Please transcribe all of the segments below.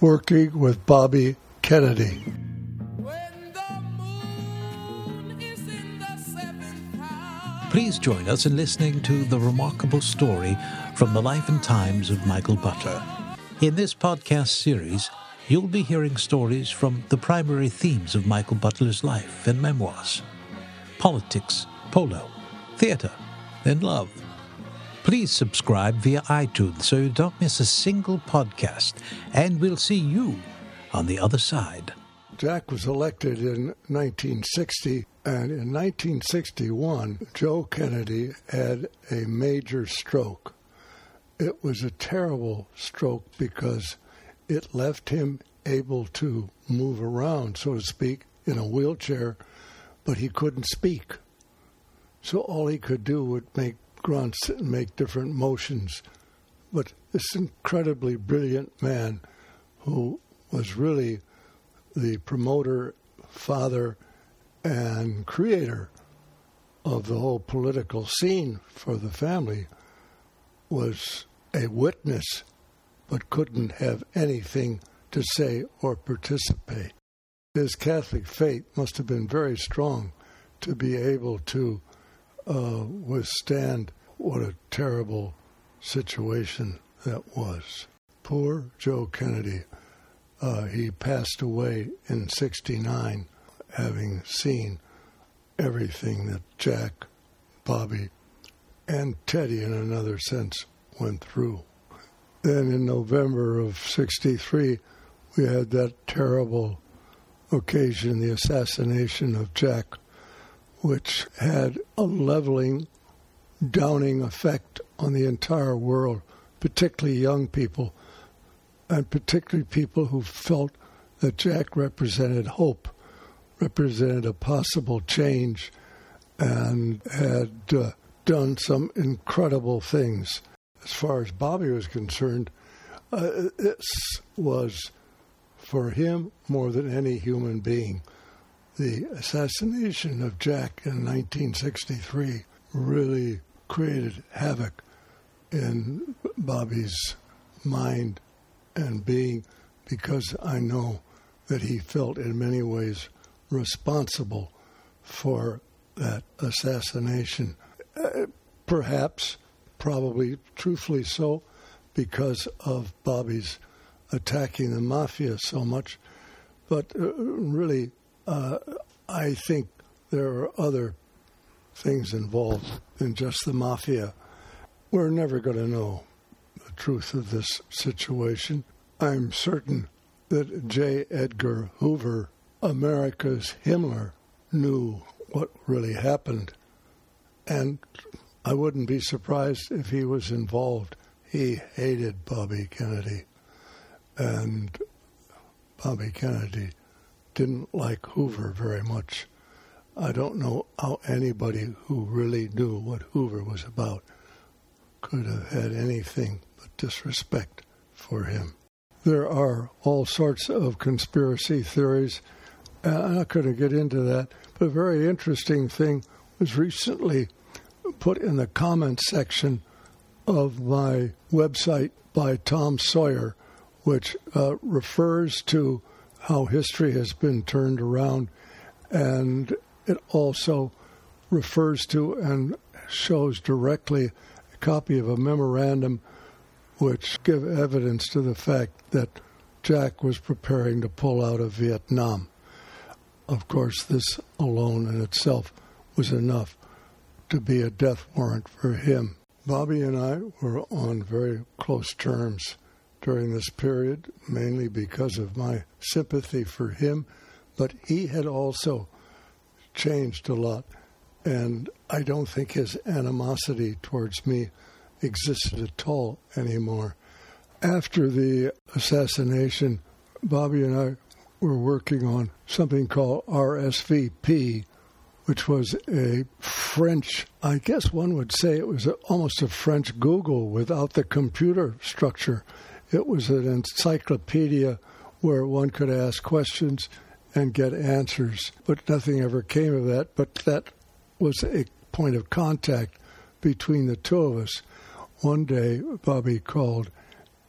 working with Bobby Kennedy. Please join us in listening to the remarkable story from the life and times of Michael Butler. In this podcast series, you'll be hearing stories from the primary themes of Michael Butler's life and memoirs: politics, polo, theater, and love. Please subscribe via iTunes so you don't miss a single podcast, and we'll see you on the other side. Jack was elected in 1960, and in 1961, Joe Kennedy had a major stroke. It was a terrible stroke because it left him able to move around, so to speak, in a wheelchair, but he couldn't speak. So all he could do would make grunts and make different motions. But this incredibly brilliant man who was really the promoter, father, and creator of the whole political scene for the family was a witness, but couldn't have anything to say or participate. His Catholic faith must have been very strong to be able to withstand what a terrible situation that was. Poor Joe Kennedy. He passed away in 1969, having seen everything that Jack, Bobby, and Teddy, in another sense, went through. Then in November of 1963, we had that terrible occasion, the assassination of Jack, which had a leveling, downing effect on the entire world, particularly young people, and particularly people who felt that Jack represented hope, represented a possible change, and had done some incredible things. As far as Bobby was concerned, this was, for him, more than any human being. The assassination of Jack in 1963 really created havoc in Bobby's mind and being, because I know that he felt in many ways responsible for that assassination. Perhaps, probably truthfully so, because of Bobby's attacking the mafia so much. But really, I think there are other things involved than just the mafia. We're never going to know the truth of this situation. I'm certain that J. Edgar Hoover, America's Himmler, knew what really happened. And I wouldn't be surprised if he was involved. He hated Bobby Kennedy. And Bobby Kennedy didn't like Hoover very much. I don't know how anybody who really knew what Hoover was about could have had anything but disrespect for him. There are all sorts of conspiracy theories. I'm not going to get into that, but a very interesting thing was recently put in the comments section of my website by Tom Sawyer, which refers to how history has been turned around, and it also refers to and shows directly a copy of a memorandum which give evidence to the fact that Jack was preparing to pull out of Vietnam. Of course, this alone in itself was enough to be a death warrant for him. Bobby and I were on very close terms during this period, mainly because of my sympathy for him, but he had also changed a lot, and I don't think his animosity towards me existed at all anymore. After the assassination, Bobby and I were working on something called RSVP, which was a French, I guess one would say it was almost a French Google without the computer structure. It was an encyclopedia where one could ask questions and get answers, but nothing ever came of that. But that was a point of contact between the two of us. One day, Bobby called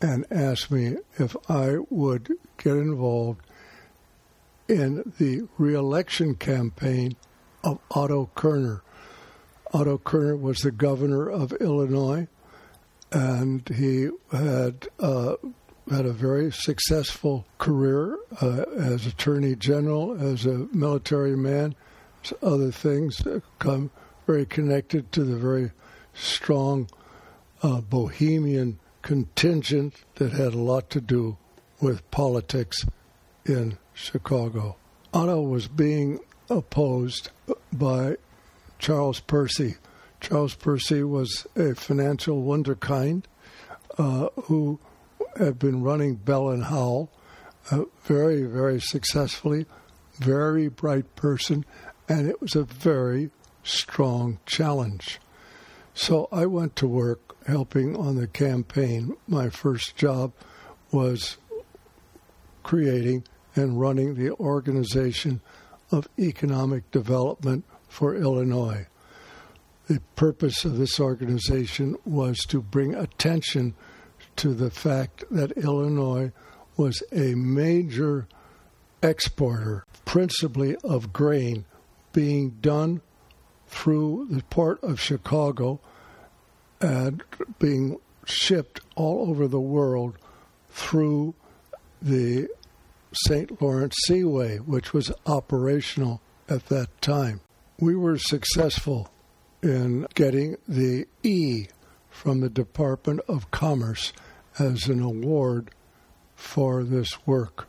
and asked me if I would get involved in the re-election campaign of Otto Kerner. Otto Kerner was the governor of Illinois, and he had a very successful career as Attorney General, as a military man, other things come very connected to the very strong bohemian contingent that had a lot to do with politics in Chicago. Otto was being opposed by Charles Percy. Charles Percy was a financial wunderkind who had been running Bell and Howell very, very successfully, very bright person, and it was a very strong challenge. So I went to work helping on the campaign. My first job was creating and running the Organization of Economic Development for Illinois. The purpose of this organization was to bring attention to the fact that Illinois was a major exporter, principally of grain, being done through the port of Chicago and being shipped all over the world through the St. Lawrence Seaway, which was operational at that time. We were successful in getting the E from the Department of Commerce as an award for this work.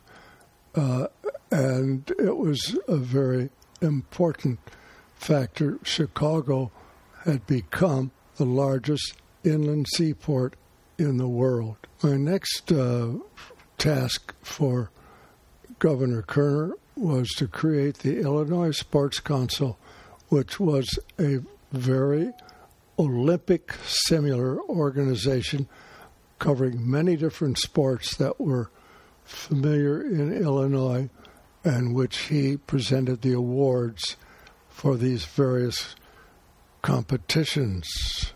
And it was a very important factor. Chicago had become the largest inland seaport in the world. My next task for Governor Kerner was to create the Illinois Sports Council, which was a very Olympic similar organization covering many different sports that were familiar in Illinois, and which he presented the awards for these various competitions.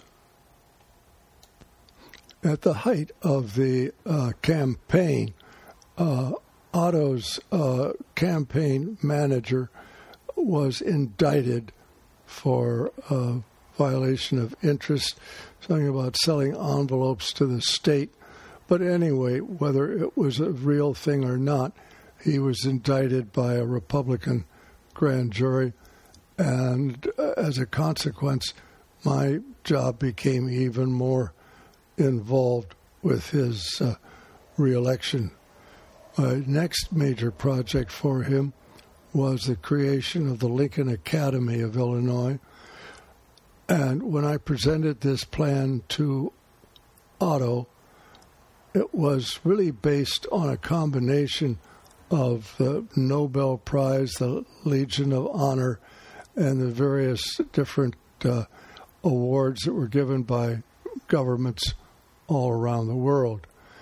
At the height of the campaign, Otto's campaign manager was indicted for violation of interest, something about selling envelopes to the state. But anyway, whether it was a real thing or not, he was indicted by a Republican grand jury, and as a consequence, my job became even more involved with his re-election. My next major project for him was the creation of the Lincoln Academy of Illinois. And when I presented this plan to Otto, it was really based on a combination of the Nobel Prize, the Legion of Honor, and the various different awards that were given by governments all around the world.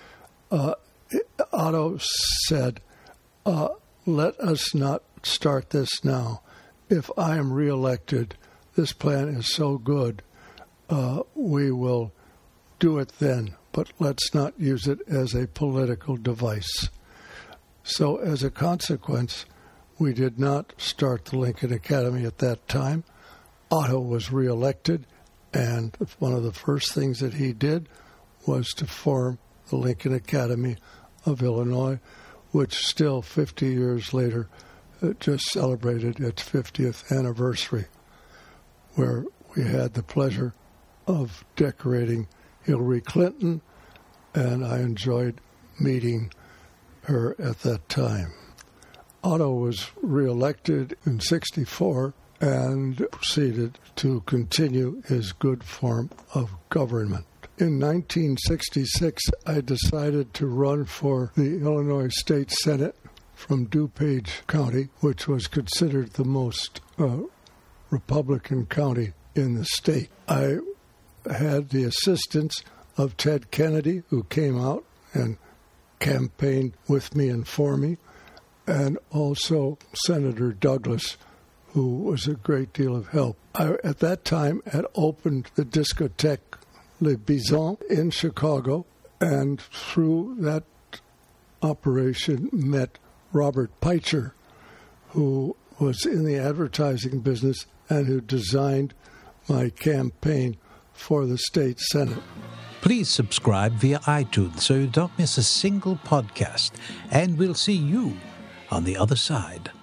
Otto said, let us not start this now. If I am reelected, this plan is so good, we will do it then, but let's not use it as a political device. So as a consequence, we did not start the Lincoln Academy at that time. Otto was reelected, and one of the first things that he did was to form the Lincoln Academy of Illinois, which still 50 years later just celebrated its 50th anniversary, where we had the pleasure of decorating Hillary Clinton, and I enjoyed meeting her at that time. Otto was reelected in 1964 and proceeded to continue his good form of government. In 1966, I decided to run for the Illinois State Senate from DuPage County, which was considered the most Republican county in the state. I had the assistance of Ted Kennedy, who came out and campaigned with me and for me, and also Senator Douglas, who was a great deal of help. I, at that time, had opened the discotheque Le Bison in Chicago, and through that operation met Robert Peicher, who was in the advertising business and who designed my campaign for the state Senate. Please subscribe via iTunes so you don't miss a single podcast, and we'll see you on the other side.